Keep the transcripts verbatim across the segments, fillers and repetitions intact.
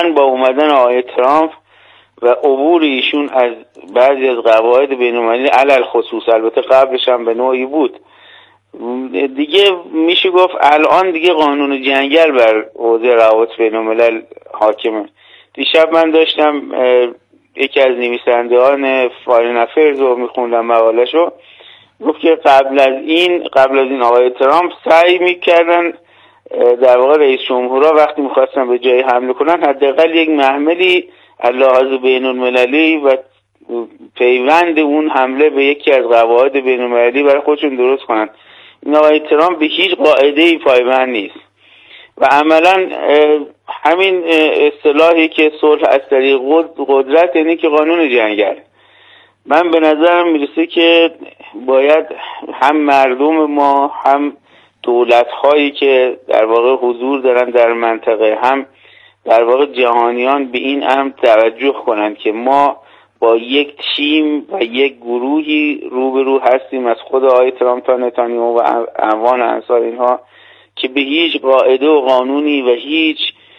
اتفاقا با اومدن آقای ترامپ و عبور ایشون از بعضی از قواعد بین‌المللی علل خصوص، البته قبلش هم به نوعی بود، دیگه میشه گفت الان دیگه قانون جنگل بر حوزه روابط بین‌الملل حاکمه. دیشب من داشتم یکی از نویسندگان فارین افیرز رو میخوندم مقاله‌شو، گفت که قبل از این قبل از این آقای ترامپ سعی میکردن در واقع رئیس جمهورها وقتی میخواستن به جای حمله کنن حداقل یک محملی از لحاظ بین‌المللی و پیوند اون حمله به یکی از قواعد بین‌المللی برای خودشون درست کنن. این آقای ترامپ به هیچ قاعده‌ای پایبند نیست و عملا همین اصطلاحی که صلح از طریق قدرت یعنی که قانون جنگل. من به نظرم میرسه که باید هم مردم ما هم دولت‌هایی که در واقع حضور دارن در منطقه هم در واقع جهانیان به این امر توجه کنند که ما با یک تیم و یک گروهی روبرو هستیم از خود آقای ترامپ تا نتانیاهو و اعوان انصار اینها که به هیچ قاعده و قانونی و هیچ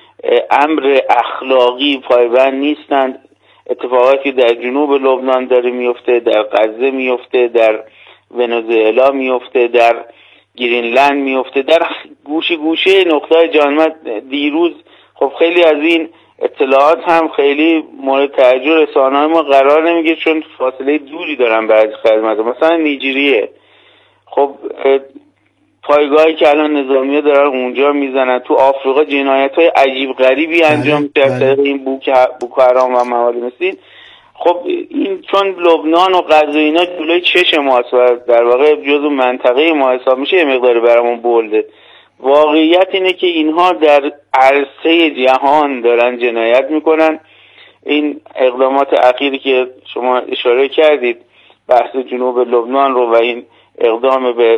امر اخلاقی پایبند نیستند. اتفاقاتی در جنوب لبنان داره میفته، در غزه میفته، در ونزوئلا میفته، در گرینلند میفته، در گوشه گوشه نقطه جهان. من دیروز خب خیلی از این اطلاعات هم خیلی مورد توجه رسانه‌های ما قرار نمیگیره چون فاصله دوری دارن بعضی خدمات، مثلا نیجریه. خب پایگاهی که الان نظامی‌ها دارن اونجا میزنن، تو آفریقا جنایت‌های عجیب غریبی انجام میشه از طریق این بوکو حرام و موالی مثل. خب این چون لبنان و غزه اینا جلوی چش ماست و در واقع جزو منطقه ما حساب میشه، یه مقداری برامون بولده. واقعیت اینه که اینها در عرصه جهان دارن جنایت میکنن. این اقدامات اخیری که شما اشاره کردید، بحث جنوب لبنان رو و این اقدام به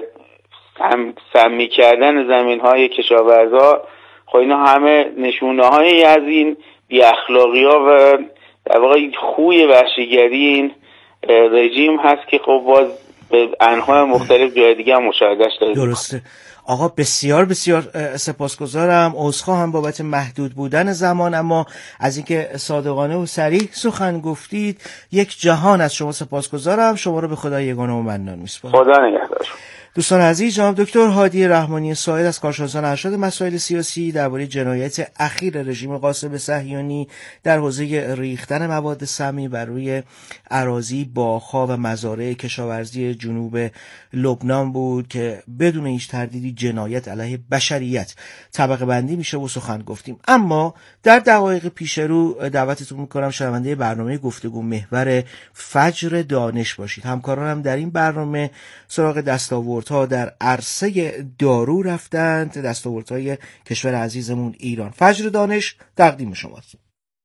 سم سمی کردن زمین های کشاورزها، خب اینا همه نشونه هایی از این بی اخلاقی ها و در واقع خوی وحشیگری این رژیم هست که خب باز به انواع مختلف جای دیگه هم مشاهدهش داریم. درسته آقا، بسیار بسیار سپاسگزارم. عذرخواهم بابت محدود بودن زمان، اما از اینکه صادقانه و صریح سخن گفتید یک جهان از شما سپاسگزارم. شما رو به خدا یگانه و منان میسپارم. خدا نگهدار. دوستان عزیز، جناب دکتر هادی رحمانی صاحب از کارشناسان ارشد مسائل سیاسی درباره جنایت اخیر رژیم غاصب صهیونی در حوزه ریختن مواد سمی بر روی اراضی، باغ‌ها و مزارع کشاورزی جنوب لبنان بود که بدون هیچ تردیدی جنایت علیه بشریت طبقه بندی میشه و سخن گفتیم. اما در دقایق پیش رو دعوتتون میکنم شنونده برنامه گفتگو محور فجر دانش باشید. همکارانم در این برنامه سراغ دستاورد ها در عرصه دارو رفتند، دستاوردهای کشور عزیزمون ایران. فجر دانش تقدیم شماست.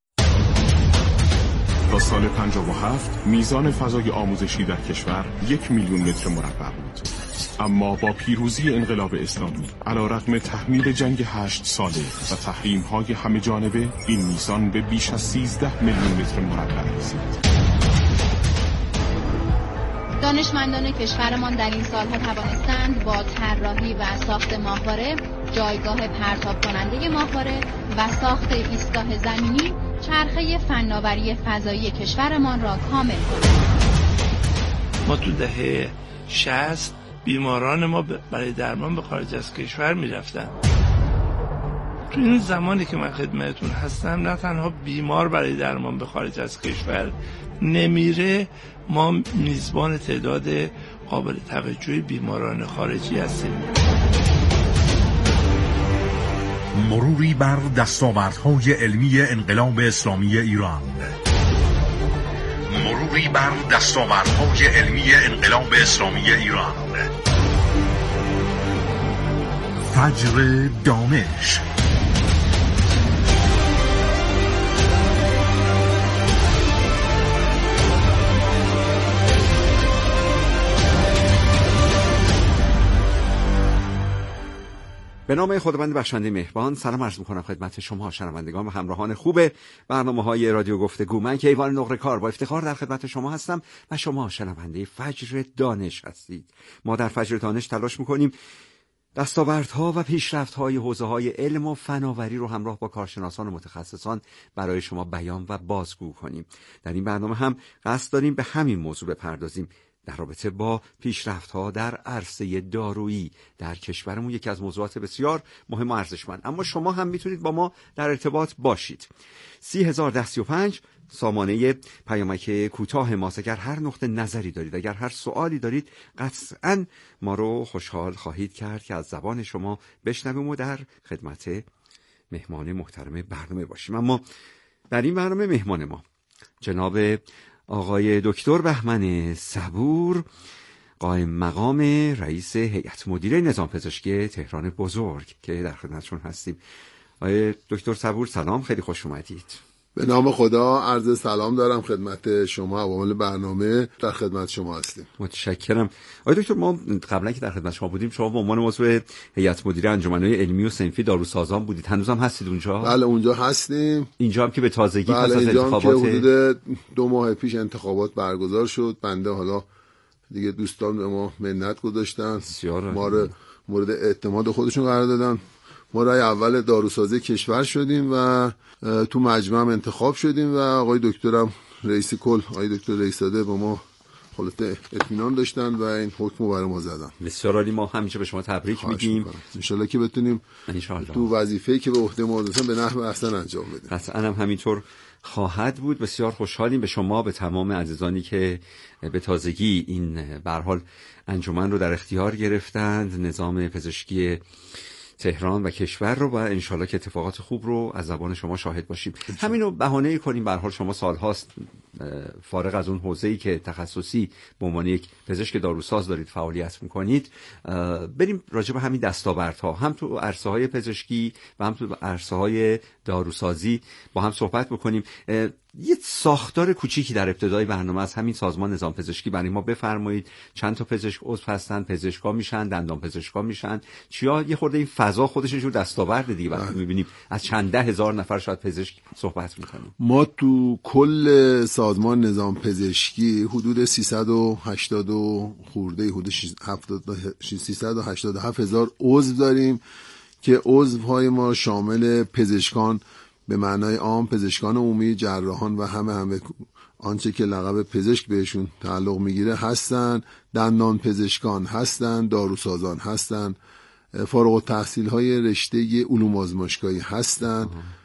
تا سال پنجاه و هفت میزان فضای آموزشی در کشور یک میلیون متر مربع بود. اما با پیروزی انقلاب اسلامی علیرغم تحمیل جنگ هشت ساله و تحریم‌های همه جانبه، این میزان به بیش از سیزده میلیون متر مربع رسید. دانشمندان کشورمان در این سالها توانستند با طراحی و ساخت ماهواره، جایگاه پرتاب کننده ماهواره و ساخت ایستگاه زمینی چرخه فناوری فضایی کشورمان را کامل کنند. ما تو دهه شصت بیماران ما برای درمان به خارج از کشور می رفتن. تو این زمانی که من خدمتتون هستم نه تنها بیمار برای درمان به خارج از کشور نمیره، ما میزبان تعداد قابل توجهی بیماران خارجی هستیم. مروری بر دستاوردهای علمی انقلاب اسلامی ایران. مروری بر دستاوردهای علمی انقلاب اسلامی ایران. فجر دانش. به نام خداوند بخشنده مهربان، سلام عرض می‌کنم خدمت شما شنوندگان و همراهان خوب برنامه‌های رادیو گفتگو. من کیوان نقره کار با افتخار در خدمت شما هستم و شما شنونده فجر دانش هستید. ما در فجر دانش تلاش می‌کنیم دستاوردها و پیشرفت‌های حوزه‌های علم و فناوری رو همراه با کارشناسان و متخصصان برای شما بیان و بازگو کنیم. در این برنامه هم قصد داریم به همین موضوع بپردازیم در رابطه با پیشرفت‌ها در عرصه دارویی در کشورمون، یکی از موضوعات بسیار مهم و ارزشمند. اما شما هم میتونید با ما در ارتباط باشید. سی هزار ده سی و پنج سامانه پیامک کوتاه ماست. اگر هر نقطه نظری دارید، اگر هر سوالی دارید، قطعاً ما رو خوشحال خواهید کرد که از زبان شما بشنویم و در خدمت مهمان محترم برنامه باشیم. اما در این برنامه مهمان ما جناب آقای دکتر بهمن صبور، قائم مقام رئیس هیئت مدیره نظام پزشکی تهران بزرگ که در خدمتشون هستیم. آقای دکتر صبور سلام، خیلی خوش اومدید. به نام خدا عرض سلام دارم خدمت شما، عوامل برنامه در خدمت شما هستیم. متشکرم. آقای دکتر، ما قبلا که در خدمت شما بودیم شما به عنوان عضو هیئت مدیره انجمن‌های علمی و صنفی داروسازان بودید. هنوز هم هستید اونجا؟ بله اونجا هستیم. اینجا هم که به تازگی بله پس از انتخابات که حدود دو ماه پیش انتخابات برگزار شد. بنده حالا دیگه دوستان به ما منت گذاشتن، ما رو مورد اعتماد خودشون قرار دادن. ما رای اول داروسازی کشور شدیم و تو مجمع انتخاب شدیم و آقای دکترم رئیس کل، آقای دکتر رئیس‌زاده با ما حالت اطمینان داشتن و این حکم رو برای ما زدن. بسیار عالی. ما همیشه به شما تبریک میگیم. ان شاءالله که بتونیم تو وظیفه‌ای که به عهده ما گذاشتن به نحو احسن انجام بدیم. قطعاً هم همینطور خواهد بود. بسیار خوشحالیم. به شما، به تمام عزیزانی که به تازگی این به هر حال انجمن رو در اختیار گرفتند، نظام پزشکی تهران و کشور رو، و انشالله که اتفاقات خوب رو از زبان شما شاهد باشیم. همین رو بهانه کنیم. به هر حال شما سالهاست فارغ از اون حوزه‌ای که تخصصی به عنوان یک پزشک داروساز دارید فعالیت میکنید، بریم راجع به همین دستاوردها هم تو عرصه‌های پزشکی و هم تو عرصه‌های داروسازی با هم صحبت بکنیم. یه ساختار کوچیکی در ابتدای برنامه از همین سازمان نظام پزشکی برای ما بفرمایید. چند تا پزشک عضو هستن؟ پزشکا میشن، دندان پزشکا میشن، چیا؟ یه خورده این فضا خودش یه جور دستاورد دیگه. وقتی می‌بینیم از چند ده هزار نفر شاید پزشک صحبت می‌کنیم. ما تو کل سازمان نظام پزشکی حدود سیصد و هشتاد و خورده حدود سیصد و هشتاد و هفت هزار عضو داریم که عضوهای ما شامل پزشکان به معنای عام، پزشکان عمومی، جراحان و همه همه آنچه که لقب پزشک بهشون تعلق میگیره هستن، دندان پزشکان هستن، داروسازان هستن، فارغ التحصیل های رشته علوم آزمایشگاهی هستن،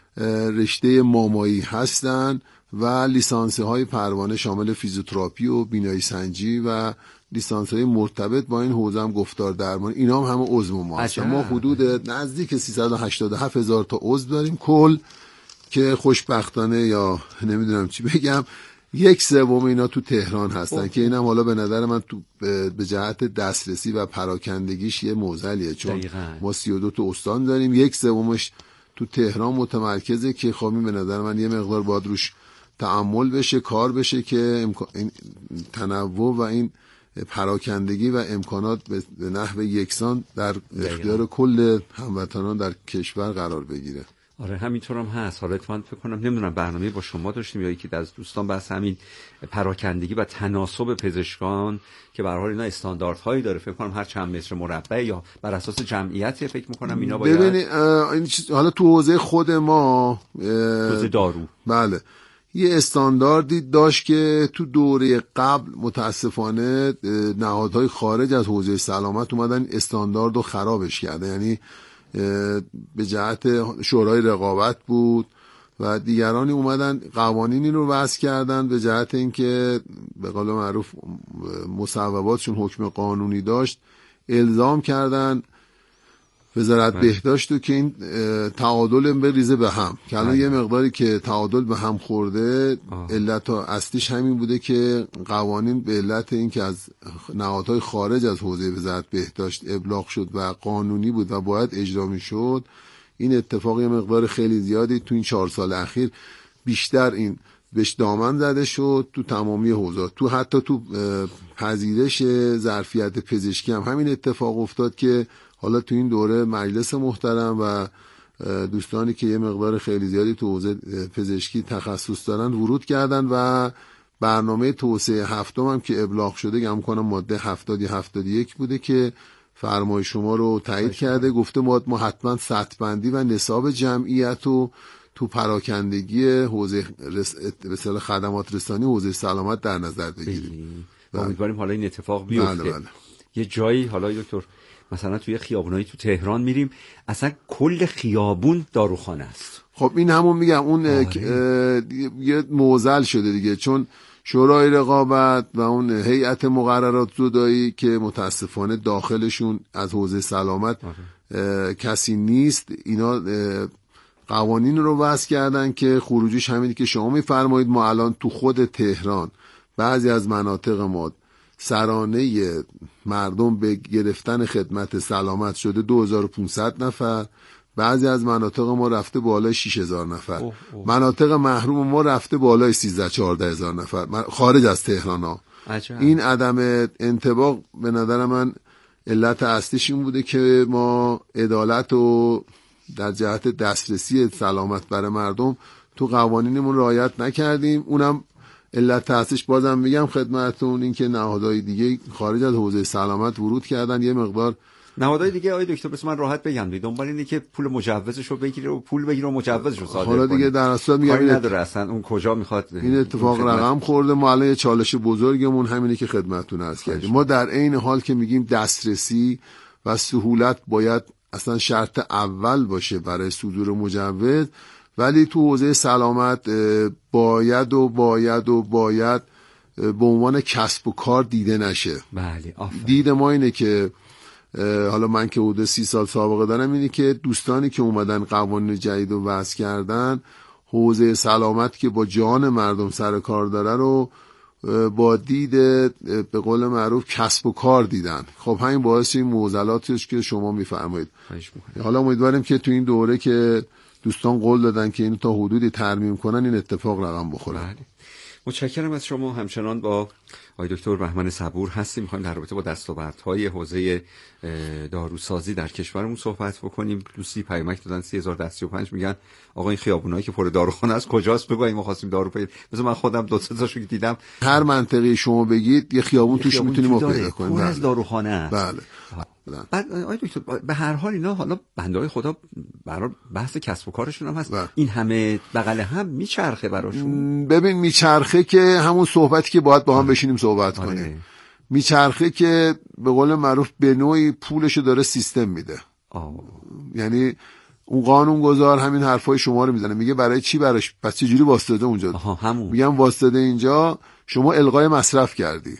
رشته مامایی هستن و لیسانس های پروانه شامل فیزیوتراپی و بینایی سنجی و لیسانس های مرتبط با این حوزه هم گفتار درمان، اینا هم همه عضو ما هستن. ما حدود نزدیک سیصد و هشتاد و هفت هزار تا عضو داریم کل، که خوشبختانه یا نمیدونم چی بگم یک سوم اینا تو تهران هستن اوه. که اینم حالا به نظر من تو به جهت دسترسی و پراکندگیش یه معضلیه، چون دقیقا. ما سی و دو تا استان داریم، یک سومش تو تهران متمرکزه که خب به نظر من یه مقدار باید روش تأمل بشه، کار بشه که این تنوع و این پراکندگی و امکانات به نحو یکسان در اختیار کل هموطنان در کشور قرار بگیره. آره همینطور هم هست. حالا من فکر کنم نمیدونم برنامه با شما داشتیم یا یکی از دوستان بحث همین پراکندگی و تناسب پزشکان که به هر حال اینا استانداردهایی داره. فکر کنم هر چند متر مربع یا بر اساس جمعیت فکر می‌کنم اینا باید ببینید. حالا تو حوزه خود ما حوزه دارو بله یه استانداردی داشت که تو دوره قبل متاسفانه نهادهای خارج از حوزه سلامت اومدن استانداردو خرابش کردن، یعنی به جهت شورای رقابت بود و دیگرانی اومدن قوانینی رو وضع کردن به جهت اینکه به قول معروف مصوباتشون حکم قانونی داشت، الزام کردن وزارت بهداشت رو که این تعادل بریزه به هم، که الان یه مقداری که تعادل به هم خورده. علت اصلیش همین بوده که قوانین به علت این که از نهادهای خارج از حوزه وزارت بهداشت ابلاغ شد و قانونی بود و باید اجرا میشد، این اتفاق یه مقدار خیلی زیادی تو این چهار سال اخیر بیشتر این بهش دامن زده شد تو تمامی حوزات. تو حتی تو پذیرش ظرفیت پزشکی هم همین اتفاق افتاد که حالا تو این دوره مجلس محترم و دوستانی که یه مقدار خیلی زیادی تو حوزه پزشکی تخصص دارن ورود کردن و برنامه توسعه هفتم هم که ابلاغ شده گم کنم ماده هفتاد یا هفتاد و یک بوده که فرمای شما رو تایید کرده، گفته ما ما حتما سطح بندی و نصاب جمعیت و تو پراکندگی حوزه رس... رسال خدمات رسانی حوزه سلامت در نظر بگیریم. امیدواریم حالا این اتفاق بیفته. بله بله. یه جایی حالا دکتر مثلا توی خیابونایی تو تهران میریم اصلا کل خیابون داروخانه است. خب این همون میگم اون یه معضل شده دیگه، چون شورای رقابت و اون هیئت مقررات زدایی که متاسفانه داخلشون از حوزه سلامت کسی نیست، اینا قوانین رو وضع کردن که خروجیش همینی که شما میفرمایید. ما الان تو خود تهران بعضی از مناطق ما سرانه مردم به گرفتن خدمت سلامت شده دو هزار و پانصد نفر، بعضی از مناطق ما رفته بالای شش هزار نفر. اوه اوه. مناطق محروم ما رفته بالای سیزده چهارده هزار نفر خارج از تهران ها. عجب. این عدم انطباق به نظر من علت اصلیش این بوده که ما عدالت و در جهت دسترسی سلامت برای مردم تو قوانینمون رعایت نکردیم. اونم علت اصلیش بازم میگم خدمتتون این که نهادهای دیگه خارج از حوزه سلامت ورود کردن. یه مقدار نهادهای دیگه آقای دکتر بس من راحت بگم دنبال اینه که پول مجوزشو بگیره و پول بگیره و مجوزشو صادر کنه. حالا دیگه در اصل میگم این نداره اصلا اون کجا میخواد این اتفاق رقم خورده. ما الان یه چالش بزرگمون همینه که خدمتتون عرض کردیم. ما در عین حال که میگیم دسترسی و سهولت باید اصلا شرط اول باشه برای صدور مجوز، ولی تو حوزه سلامت باید و باید و باید به عنوان کسب و کار دیده نشه. بله آفرین. دید ما اینه که حالا من که حدود سی سال سابقه دارم اینه که دوستانی که اومدن قوانین جدید رو وضع کردن حوزه سلامت که با جان مردم سر کار داره رو با دید به قول معروف کسب و کار دیدن. خب همین باعث این معضلاتش که شما میفرمایید. حالا امیدواریم که تو این دوره که دوستان قول دادن که اینو تا حدودی ترمیم کنن این اتفاق رقم بخوره. بله. متشکرم از شما. همچنان با آقای دکتر بهمن صبور هستیم. می‌خوایم در رابطه با دستاوردهای حوزه داروسازی در کشورمون صحبت بکنیم. دوستی پیامک دادن سه هزار و سی و پنج میگن آقا این خیابونایی که پر داروخانه است کجاست؟ بگویم ما خواستیم دارو پیدا. مثلا من خودم دو سه تاشو دیدم. هر منطقه شما بگید یه خیابون توش میتونیم ما پیدا کنیم. پر از داروخانه است. بله. بعد آقای دکتر به هر حال اینا حالا بنده‌های خدا برای بحث کسب و کارشون هم هست. بله. این همه بغل هم میچرخه براشون. ببین میچرخه که همون صحبتی که باید با هم بشینیم صحبت آره. کنیم. میچرخه که به قول معروف به نوعی پولشو داره سیستم میده. آه. یعنی اون قانون گذار همین حرفای شما رو میزنه، میگه برای چی براش پس چه جوری واسطاده اونجا؟ آها همون. میگم واسطاده اینجا شما الغای مصرف کردی.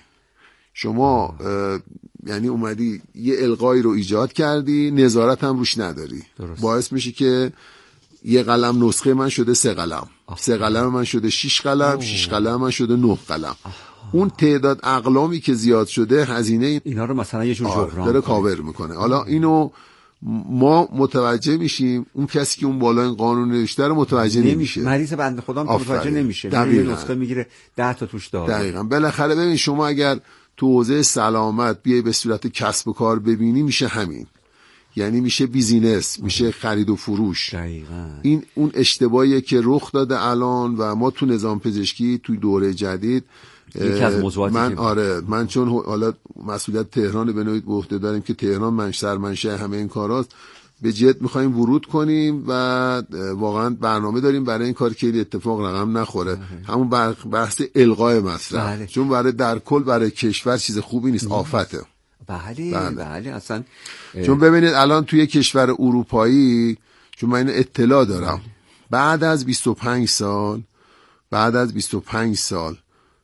شما یعنی اومدی یه الغایی رو ایجاد کردی، نظارت هم روش نداری. درست. باعث میشه که یه قلم نسخه من شده سه قلم، آه. سه قلم من شده شش قلم، آه. شش قلم من شده نه قلم. آه. اون تعداد اقلامی که زیاد شده هزینه اینا رو مثلا یه جور جبران داره کاور میکنه. حالا اینو ما متوجه میشیم، اون کسی که اون بالا این قانون نوشته رو متوجه نمیشه, نمیشه. مریض بنده خدا متوجه نمیشه. یه نسخه میگیره ده تا توش داره. دقیقاً. بالاخره ببین شما اگر تو حوزه سلامت بیای به صورت کسب و کار ببینی میشه همین، یعنی میشه بیزینس، میشه خرید و فروش. دقیقاً. این اون اشتباهیه که رخ داده الان و ما تو نظام پزشکی توی دوره جدید یکی از موضوعاتی من آره من چون حالا مسئولیت تهران به نوعی به عهده داریم که تهران منشأ سرمنشأ همه این کاراست، به جد میخوایم ورود کنیم و واقعا برنامه داریم برای این کار که این اتفاق رقم نخوره. اه. همون بحث الغای مصرف بله. چون برای در کل برای کشور چیز خوبی نیست، آفته. بله بله, بله. اصلا چون ببینید الان توی کشور اروپایی، چون من اطلاع دارم، بعد از بیست و پنج سال بعد از بیست و پنج سال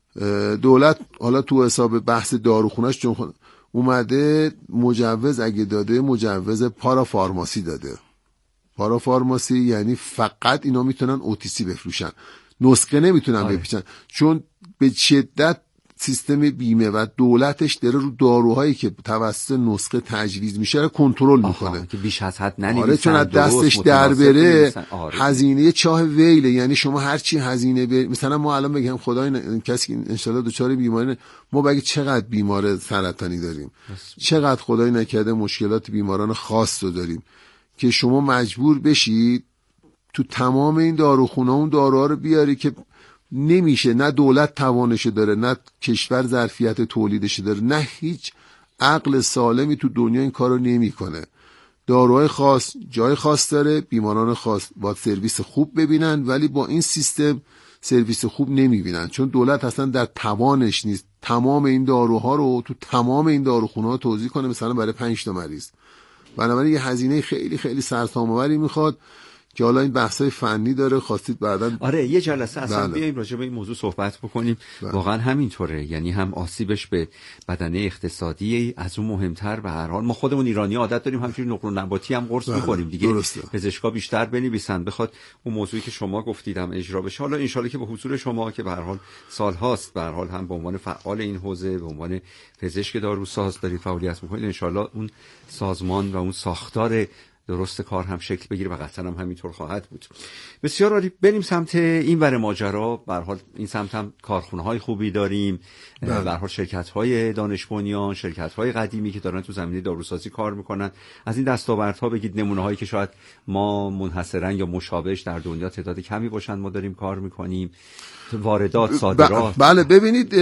دولت حالا تو حساب بحث داروخونه‌اش چون اومده مجوز اگه داده مجوز پارافارماسی داده. پارافارماسی یعنی فقط اینا میتونن اوتیسی بفروشن، نسخه نمیتونن بپیچن، چون به شدت سیستم بیمه و دولتش داره رو داروهایی که توسط نسخه تجویز میشه رو کنترل میکنه که بیش از حد ننویسن. آره چون از دستش در بره هزینه چاه ویله. یعنی شما هر چی هزینه بر... مثلا ما الان بگم خدای کسی که انشالله دچار بیماری، ما بگیم چقدر بیمار سرطانی داریم، چقدر خدای نکرده مشکلات بیماران خاص رو داریم که شما مجبور بشید تو تمام این داروخونه اون داروها رو بیاری که نمیشه، نه دولت توانش داره، نه کشور ظرفیت تولیدش داره، نه هیچ عقل سالمی تو دنیا این کارو نمیکنه. داروهای خاص جای خاص داره، بیماران خاص با سرویس خوب ببینن، ولی با این سیستم سرویس خوب نمیبینن، چون دولت اصلا در توانش نیست تمام این داروها رو تو تمام این داروخونه ها توزیع کنه مثلا برای پنج تا مریض. بنابراین یه هزینه خیلی خیلی سرسام‌آوری میخواد که حالا این بحثای فنی داره، خواستید بعداً آره یه جلسه اصلا بله. بیایم راجع به این موضوع صحبت بکنیم. بله. واقعا همینطوره، یعنی هم آسیبش به بدنه اقتصادی، از اون مهمتر به هر حال ما خودمون ایرانی عادت داریم همینجوری نقل و نباتی هم قرص می‌خوریم دیگه. درسته. پزشکا بیشتر بنویسن بخواد اون موضوعی که شما گفتید هم اجرا بشه. حالا ان شاءالله که به حضور شما که به هر حال سال‌هاست به هر حال هم به عنوان فعال این حوزه به عنوان پزشک داروساز دارید فعالیت می‌کنید، ان شاءالله اون سازمان و اون ساختار درست کار هم شکل بگیره و قطعا هم همینطور خواهد بود. بسیار عالی. بریم سمت این ور ماجرا. به هر حال این سمت هم کارخونه‌های خوبی داریم، به هر حال شرکت‌های دانش بنیان، شرکت‌های قدیمی که دارن تو زمینه داروسازی کار میکنن. از این دستاوردها بگید، نمونه‌هایی که شاید ما منحصرا یا مشابهش در دنیا تعداد کمی باشن ما داریم کار میکنیم، واردات، صادرات. بله ببینید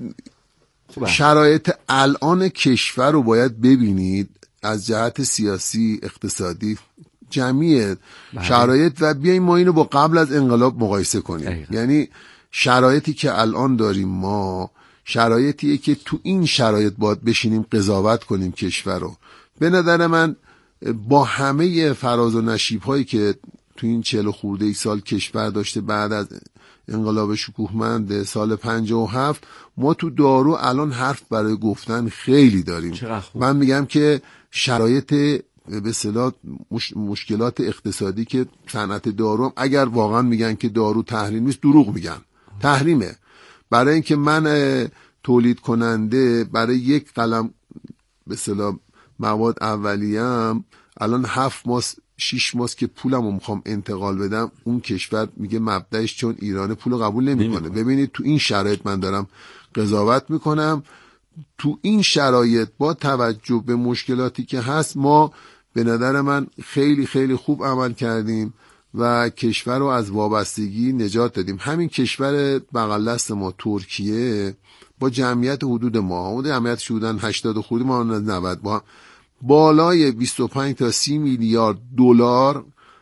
شرایط الان کشور رو باید ببینید از جهت سیاسی، اقتصادی، جمعی شرایط و بیاییم ما اینو با قبل از انقلاب مقایسه کنیم. دقیقا. یعنی شرایطی که الان داریم ما شرایطیه که تو این شرایط باید بشینیم قضاوت کنیم کشور رو. به نظر من با همه فراز و نشیب هایی که تو این چهل خورده ای سال کشور داشته بعد از انقلاب شکوهمند سال پنجاه و هفت، ما تو دارو الان حرف برای گفتن خیلی داریم. من میگم که شرایط به اصطلاح مش... مشکلات اقتصادی که صنعت دارو، اگر واقعا میگن که دارو تحریم نیست دروغ میگن، تحریمه. برای اینکه من تولید کننده برای یک قلم به اصطلاح مواد اولیه‌ام الان هفت ماه شیش ماه که پولمو میخوام انتقال بدم، اون کشور میگه مبدأش چون ایران پولو قبول نمیکنه. ببینید تو این شرایط من دارم قضاوت میکنم. تو این شرایط با توجه به مشکلاتی که هست ما به نظر من خیلی خیلی خوب عمل کردیم و کشور رو از وابستگی نجات دادیم. همین کشور بغل دست ما ترکیه با جمعیت حدود ما حدود جمعیتش حدود هشتاد خورده ما نود با بالای بیست و پنج تا سی میلیارد دلار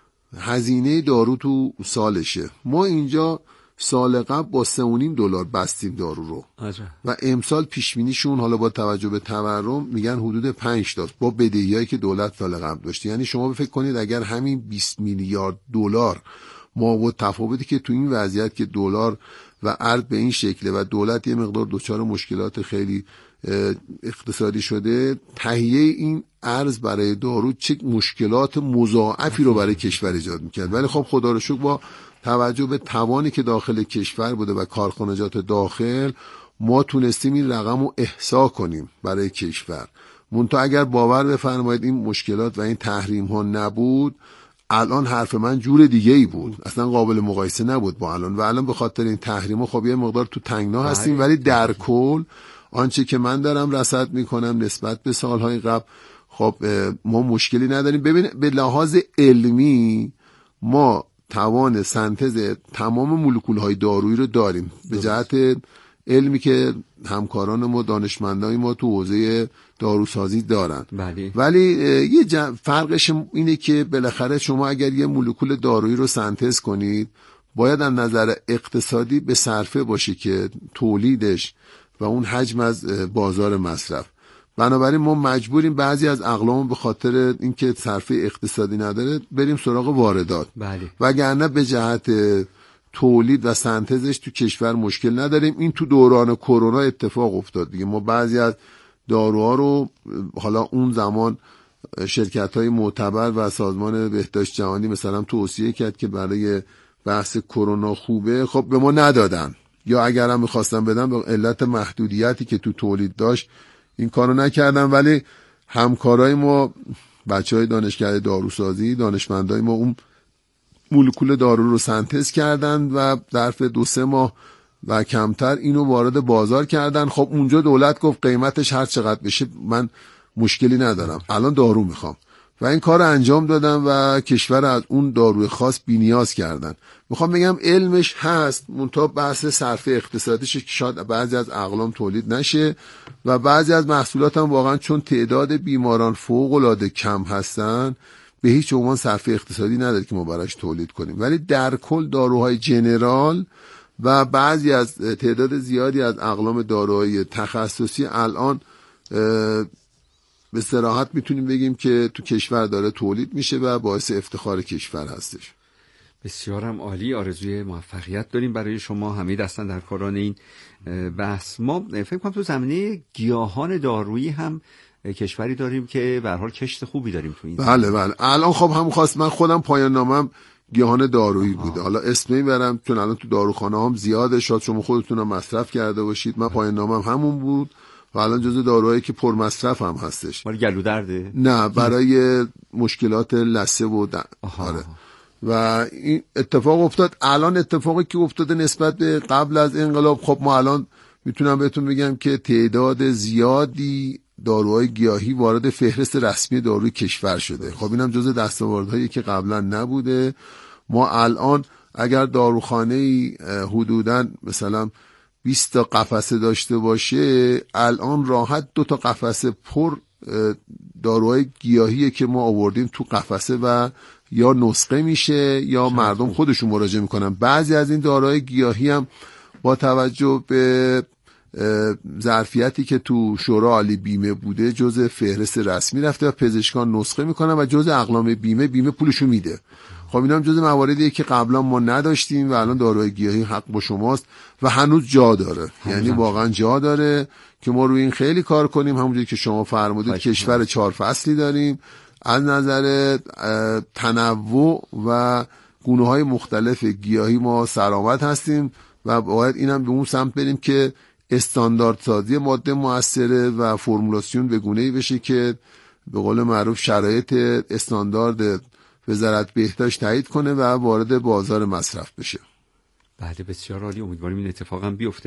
هزینه دارو تو سالشه. ما اینجا سال قبل با سه و نیم دلار بستیم دارو رو عجب. و امسال پیشبینیشون حالا با توجه به تورم میگن حدود پنج تا با بدهیایی که دولت سال قبل داشته. یعنی شما فکر کنید اگر همین بیست میلیارد دلار ما با تفاوتی که تو این وضعیت که دلار و ارز به این شکله و دولت یه مقدار دچار مشکلات خیلی اقتصادی شده، تهیه این ارز برای دارو چه مشکلات مضاعفی رو برای کشور ایجاد میکرد. ولی خب خدا رو شکر با توجه به توانی که داخل کشور بوده و کارخانجات داخل ما تونستیم این رقم رو احصا کنیم برای کشور. منتها اگر باور بفرمایید این مشکلات و این تحریم ها نبود الان حرف من جور دیگه ای بود، اصلا قابل مقایسه نبود با الان. و الان به خاطر این تحریم ها خب یه مقدار تو تنگنا هستیم، ولی در کل آنچه که من دارم رصد میکنم نسبت به سالهای قبل خب ما مشکلی نداریم. ببین به لحاظ علمی ما توان سنتز تمام مولکول‌های دارویی رو داریم به جهت علمی که همکاران ما دانشمندای ما تو حوزه داروسازی دارن. بله. ولی یه فرقش اینه که بالاخره شما اگر یه مولکول دارویی رو سنتز کنید باید از نظر اقتصادی به صرفه باشه که تولیدش و اون حجم از بازار مصرف. بنابراین ما مجبوریم بعضی از اقلام به خاطر اینکه صرفه اقتصادی نداره بریم سراغ واردات. بله. وگرنه به جهت تولید و سنتزش تو کشور مشکل نداریم. این تو دوران کرونا اتفاق افتاد دیگه. ما بعضی از داروها رو حالا اون زمان شرکت‌های معتبر و سازمان بهداشت جهانی مثلا توصیه کرد که برای بحث کرونا خوبه، خب به ما ندادن، یا اگر هم می‌خواستن بدن به علت محدودیتی که تو تولید داشت این کارو نکردن. ولی همکارای ما بچهای دانشکده داروسازی دانشمندای ما اون مولکول دارو رو سنتز کردن و ظرف دو سه ماه و کمتر اینو وارد بازار کردن. خب اونجا دولت گفت قیمتش هر چقدر بشه من مشکلی ندارم، الان دارو میخوام. و این کار رو انجام دادن و کشور از اون داروی خاص بی‌نیاز کردن. میخوام بگم علمش هست، منتها بحث صرف اقتصادیش که شاید بعضی از اقلام تولید نشه و بعضی از محصولات هم واقعا چون تعداد بیماران فوق العاده کم هستن به هیچ عنوان صرف اقتصادی نداره که ما براش تولید کنیم. ولی در کل داروهای جنرال و بعضی از تعداد زیادی از اقلام داروهای تخصصی الان به صراحت میتونیم بگیم که تو کشور داره تولید میشه و باعث افتخار کشور هستش. بسیارم عالی، آرزوی موفقیت داریم برای شما همه دستن در کاران این بحث. ما فکر کنم تو زمینه گیاهان دارویی هم کشوری داریم که به هر حال کشت خوبی داریم تو این. بله بله، الان خب هم خواست من خودم پایان نامم گیاهان دارویی بوده. حالا اسمی برم چون الان تو داروخانه هم زیاده، شاید شما خودتون هم مصرف کرده باشید. من پایان نامم همون بود و الان جزو داروهایی که پر مصرف هم هستش. مال گلو درده؟ نه، برای مشکلات لثه و آره. و این اتفاق افتاد. الان اتفاقی که افتاده نسبت به قبل از انقلاب، خب ما الان میتونم بهتون بگم که تعداد زیادی داروهای گیاهی وارد فهرست رسمی داروی کشور شده. خب اینم جزء دستاوردهایی که قبلا نبوده. ما الان اگر داروخانه‌ای حدوداً مثلا بیست تا قفسه داشته باشه، الان راحت دو تا قفسه پر داروهای گیاهیه که ما آوردیم تو قفسه و یا نسخه میشه یا مردم خودشون مراجعه میکنن. بعضی از این داروهای گیاهی هم با توجه به ظرفیتی که تو شورای عالی بیمه بوده جزء فهرست رسمی رفته و پزشکان نسخه میکنن و جزء اقلام بیمه بیمه پولشو میده. خب اینا هم جزء مواردیه که قبلا ما نداشتیم و الان داروهای گیاهی حق با شماست و هنوز جا داره. یعنی واقعا جا داره که ما روی این خیلی کار کنیم. همونجوری که شما فرمودید کشور چهار فصلی داریم، از نظر تنوع و گونه‌های مختلف گیاهی ما سرآمد هستیم و باید اینم به اون سمت بریم که استانداردسازی ماده مؤثره و فرمولاسیون به گونه‌ای بشه که به قول معروف شرایط استاندارد وزارت بهداشت تایید کنه و وارد بازار مصرف بشه. بله بسیار عالی، امیدواریم این اتفاق هم بیفته.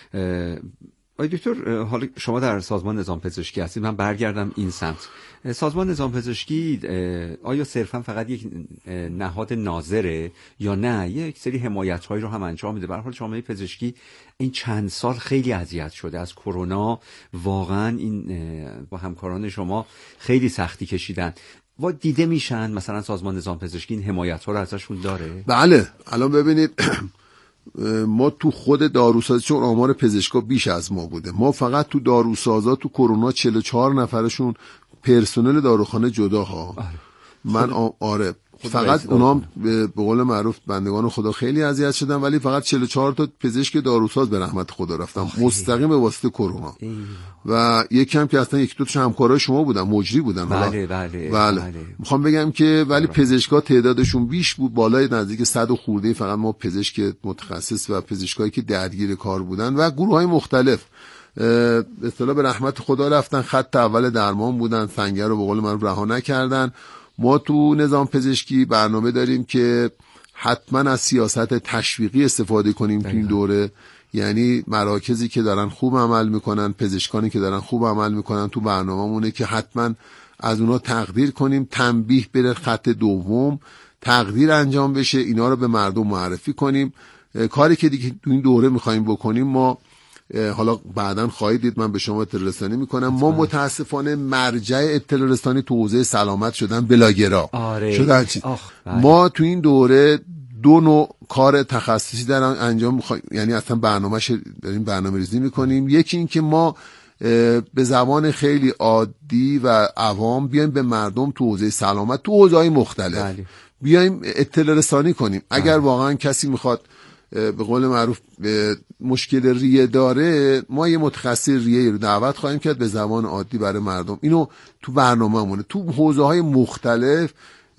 آقای دکتر، حالا شما در سازمان نظام پزشکی هستید، من برگردم این سمت. سازمان نظام پزشکی آیا صرفا فقط یک نهاد ناظره یا نه یک سری حمایت‌هایی رو هم انجام میده؟ به هر حال جامعه پزشکی این چند سال خیلی اذیت شده از کرونا، واقعا این با همکاران شما خیلی سختی کشیدن. و دیده میشن مثلا سازمان نظام پزشکی این حمایت‌ها رو ازشون داره؟ بله، الان ببینید ما تو خود داروسازی، چون آمار پزشکا بیش از ما بوده، ما فقط تو داروسازا تو کرونا چهل و چهار نفرشون پرسنل داروخانه جدا ها. آره. من آ... آره فقط اونام به قول معروف بندگان خدا خیلی اذیت شدن، ولی فقط چهل و چهار تا پزشک داروساز به رحمت خدا رفتن مستقیم به واسطه کرونا. و یکی هم که اصلا یک دو تا همکارای شما بودن، مجری بودن. بله بله, بله. بله. میخوام بگم که ولی پزشکا تعدادشون بیش بود، بالای نزدیک صد و خورده فقط ما پزشک متخصص و پزشکایی که درگیر کار بودن و گروه‌های مختلف به اصطلاح به رحمت خدا رفتن. خط اول درمان بودن، سنگر رو به قول من رها نکردن. ما تو نظام پزشکی برنامه داریم که حتما از سیاست تشویقی استفاده کنیم تو این دوره. یعنی مراکزی که دارن خوب عمل میکنن، پزشکانی که دارن خوب عمل میکنن، تو برنامه‌مونه که حتما از اونا تقدیر کنیم، تنبیه بره خط دوم، تقدیر انجام بشه، اینا رو به مردم معرفی کنیم. کاری که دیگه تو این دوره میخوایم بکنیم، ما حالا بعداً خواهید دید من به شما اطلاع رسانی میکنم، ما متاسفانه مرجع اطلاع رسانی تو حوزه سلامت شدن بلاگرا. آره. شدن چی؟ ما تو این دوره دو نوع کار تخصصی دارن انجام میخوایم، یعنی اصلا برنامه‌اش داریم برنامه ریزی میکنیم. یکی این که ما به زبان خیلی عادی و عوام بیایم به مردم تو حوزه سلامت تو حوزه‌های مختلف بله. بیایم اطلاع رسانی کنیم. اگر بله. واقعا کسی میخواد به قول معروف مشکل ریه داره، ما یه متخصص ریه رو دعوت خواهیم کرد به زبان عادی برای مردم. اینو تو برنامه‌مونه. تو حوزه‌های مختلف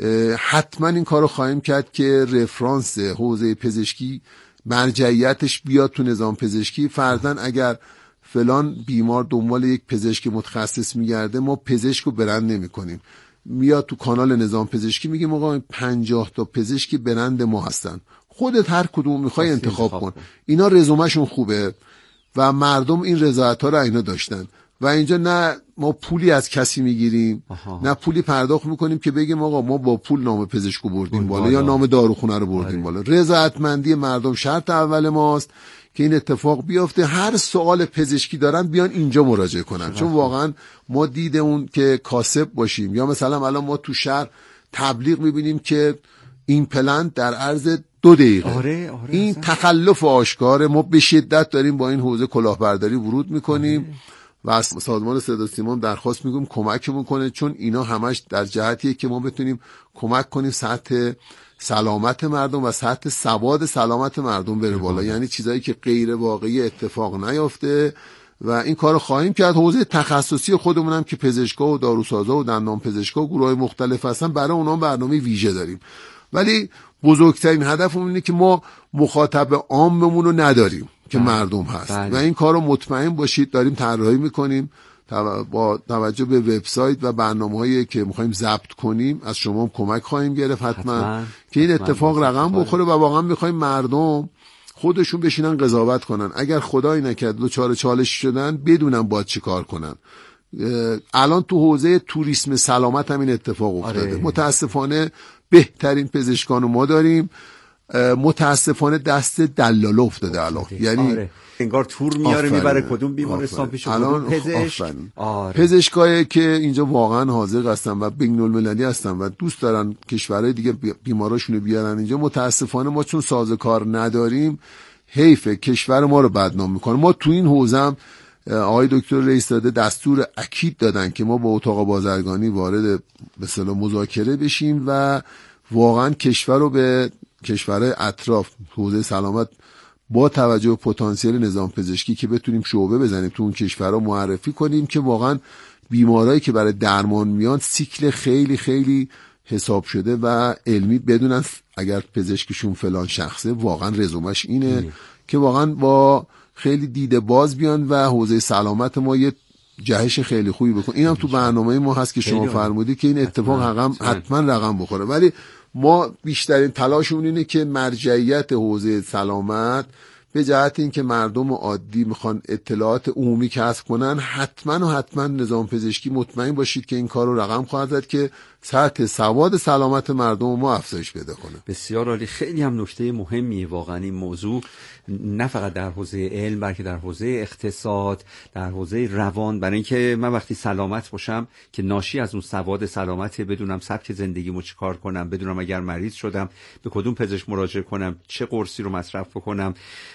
حتما این کارو خواهیم کرد که رفرانس حوزه پزشکی مرجعیتش بیاد تو نظام پزشکی. فرضاً اگر فلان بیمار دنبال یک پزشک متخصص میگرده، ما پزشک رو برند نمی کنیم، میاد تو کانال نظام پزشکی میگه آقا پنجاه تا پزشکی برند ما هستن، خودت هر کدوم میخوای انتخاب کن. اینا رزومهشون خوبه و مردم این رضایت ها رو اینا داشتن و اینجا نه ما پولی از کسی میگیریم، نه پولی پرداخت میکنیم که بگیم آقا ما با پول نام پزشکو بردیم بالا یا نام داروخونه رو بردیم بالا. رضایتمندی مردم شرط اول ماست که این اتفاق بیفته. هر سوال پزشکی دارن بیان اینجا مراجعه کنن، چون واقعا ما دید اون که کاسب باشیم، یا مثلا الان ما تو شهر تبلیغ میبینیم که این پلنت در عرض دو دقیقه. آره، آره، این اصلا. تخلف آشکاره. ما به شدت داریم با این حوزه کلاهبرداری ورود میکنیم. آره. و از سازمان صدا سیما درخواست میگم کمکمون کنه، چون اینا همش در جهتیه که ما بتونیم کمک کنیم سطح سلامت مردم و سطح سواد سلامت مردم بره بالا، یعنی چیزایی که غیر واقعی اتفاق نیفته و این کارو خواهیم کرد. حوزه تخصصی خودمون هم که پزشکا و داروسازا و دندان پزشکا و گروهای مختلف هستن، برای اونها برنامه ویژه داریم، ولی بزرگترین هدفمون اینه که ما مخاطب عاممون رو نداریم که مردم هست بله. و این کارو مطمئن باشید داریم طراحی میکنیم با توجه به وبسایت و برنامه‌هایی که می‌خوایم ضبط کنیم. از شما هم کمک خواهیم گرفت حتما, حتما. که این اتفاق رقم بخوره و واقعا می‌خوایم مردم خودشون بشینن قضاوت کنن. اگر خدایی نکرد دوچار چالش شدن بدونن باید چی کار کنن. الان تو حوزه توریسم سلامت هم این اتفاق افتاده. آره. متاسفانه بهترین پزشکان ما داریم، متاسفانه دست دلاله افتاده الان. یعنی آره. انگار تور میاره میبره کدوم بیمارستان پیش کدوم پزشک. آره. پزشکایی که اینجا واقعا حاضر هستن و بین‌المللی هستن و دوست دارن کشورهای دیگه بیماراشونو بیارن اینجا، متاسفانه ما چون سازوکار نداریم حیف کشور ما رو بدنام میکنه. ما تو این حوزه هم آقای دکتر رئیس داده دستور اکید دادن که ما با اتاق بازرگانی وارد به اصطلاح مذاکره بشیم و واقعا کشور رو به کشورهای اطراف حوزه سلامت با توجه به پتانسیل نظام پزشکی که بتونیم شعبه بزنیم تو اون کشورها معرفی کنیم که واقعا بیمارایی که برای درمان میان سیکل خیلی خیلی حساب شده و علمی بدونن اگر پزشکشون فلان شخصه واقعا رزومش اینه ام. که واقعا با خیلی دیده باز بیان و حوزه سلامت ما یه جهش خیلی خوبی بکن. اینم تو برنامه ما هست که شما فرمودی که این اتفاق حتما, حتما رقم بخوره، ولی ما بیشترین تلاشمون اینه که مرجعیت حوزه سلامت به جهت این که مردم عادی میخوان اطلاعات عمومی کسب کنن، حتما و حتما نظام پزشکی مطمئن باشید که این کار رو رقم خواهد زد که سطح سواد سلامت مردم ما افزایش پیدا کنه. بسیار عالی. خیلی هم نکته مهمیه واقعا این موضوع، نه فقط در حوزه علم بلکه در حوزه اقتصاد، در حوزه روان. برای اینکه من وقتی سلامت باشم که ناشی از اون سواد سلامت، بدونم سبک زندگیمو چیکار کنم، بدونم اگر مریض شدم به کدوم پزشک مراجعه کنم، چه قرصی رو مصرف بکنم،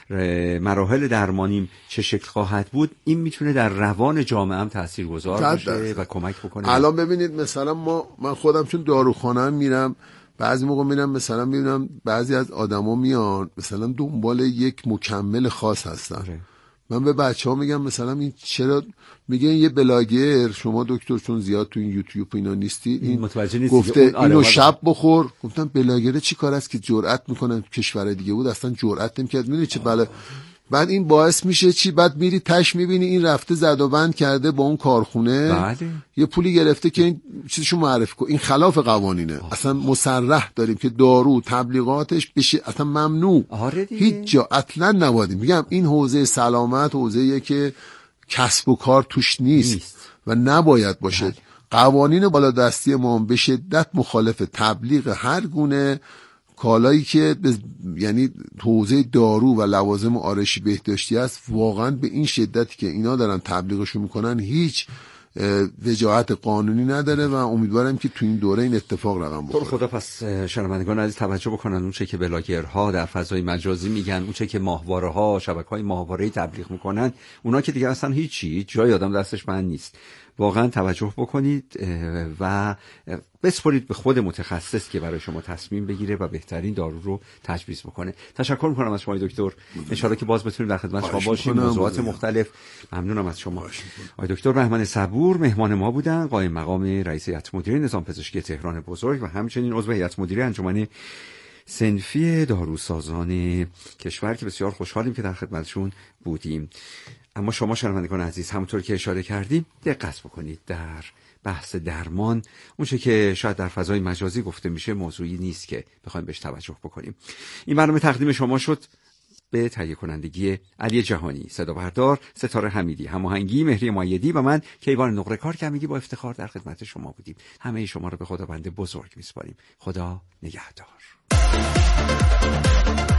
مراحل درمانیم چه شکل خواهد بود، این میتونه در روان جامعه هم تاثیرگذار باشه و کمک بکنه. الان ببینید مثلا ما من خودم چون داروخانه میرم، بعضی موقع میرم مثلا میبینم بعضی از آدما میان مثلا دنبال یک مکمل خاص هستن. اره. من به بچه‌ها میگم مثلا این چرا، میگن یه بلاگر، شما دکتر چون زیاد تو این یوتیوب اینا نیستی، این گفته اینو شب بخور. گفتم بلاگره چی کار است که جرأت میکنن؟ کشور دیگه بود اصلا جرأت نمیکرد. میدونی چه بلا. بعد این باعث میشه چی؟ بعد میری تش میبینی این رفته زد و بند کرده با اون کارخونه. بله. یه پولی گرفته که این چیزشو معرفی کنه. این خلاف قوانینه. آه. اصلا مصرح داریم که دارو تبلیغاتش بشه اصلا ممنوع. آره هیچ جا اصلا نبادیم. میگم این حوزه سلامت حوزه‌ایه که کسب و کار توش نیست, نیست. و نباید باشه. بله. قوانین بالادستی ما به شدت مخالف تبلیغ هر گونه کالایی که ب... یعنی حوزه دارو و لوازم آرایشی بهداشتی است. واقعا به این شدتی که اینا دارن تبلیغشو میکنن هیچ وجاهت قانونی نداره و امیدوارم که تو این دوره این اتفاق رقم بخوره. خدا پس شنوندگان عزیز توجه بکنن اون چه که بلاگرها در فضای مجازی میگن، اون چه که ماهواره‌ها شبکه‌های ماهواره‌ای تبلیغ میکنن، اونا که دیگه اصلا هیچی جای آدم دستش بند نیست. واقعا توجه بکنید و بسپارید به خود متخصص که برای شما تصمیم بگیره و بهترین دارو رو تجویز بکنه. تشکر میکنم از شما دکتر. ان شاءالله که باز بتونیم در خدمت شما باشیم، موضوعات مختلف. ممنونم از شما. آقای دکتر بهمن صبور مهمان ما بودن، قائم مقام رئیس هیئت مدیره نظام پزشکی تهران بزرگ و همچنین عضو هیئت مدیره انجمن صنفی داروسازان کشور که بسیار خوشحالیم که در خدمتشون بودیم. اما شما شنوندگان عزیز همونطور که اشاره کردیم دقت بکنید، در بحث درمان اون چه که شاید در فضای مجازی گفته میشه موضوعی نیست که بخوایم بهش توجه بکنیم. این برنامه تقدیم شما شد به تهیه کنندگی علی جهانی، صدا بردار ستاره حمیدی، هماهنگی مهری مایدی و من کیوان نقره‌کار که همیشه با افتخار در خدمت شما بودیم. همه شما رو به خداوند بزرگ میسپاریم. خدا نگهدار.